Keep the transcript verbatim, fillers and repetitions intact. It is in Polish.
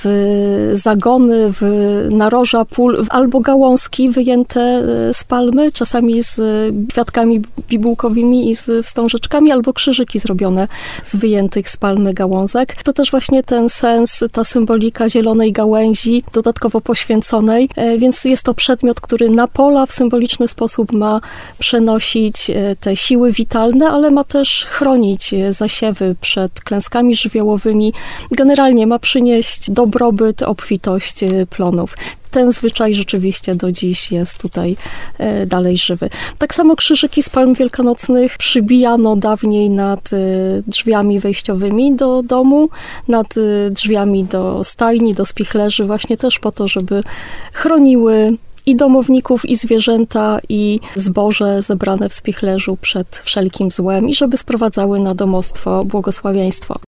w zagony, w naroża pól, albo gałązki wyjęte z palmy, czasami z kwiatkami bibułkowymi i z wstążeczkami, albo krzyżyki zrobione z wyjętych z palmy gałązek. To też właśnie ten sens, ta symbolika zielonej gałęzi, dodatkowo poświęconej, więc jest to przedmiot, który na pola w symboliczny sposób ma przenosić te siły witalne, ale ma też chronić zasiewy przed klęskami żywiołowymi. Generalnie ma przynieść dobrobyt, obfitość plonów. Ten zwyczaj rzeczywiście do dziś jest tutaj e, dalej żywy. Tak samo krzyżyki z palm wielkanocnych przybijano dawniej nad e, drzwiami wejściowymi do domu, nad e, drzwiami do stajni, do spichlerzy, właśnie też po to, żeby chroniły i domowników, i zwierzęta, i zboże zebrane w spichlerzu przed wszelkim złem i żeby sprowadzały na domostwo błogosławieństwo.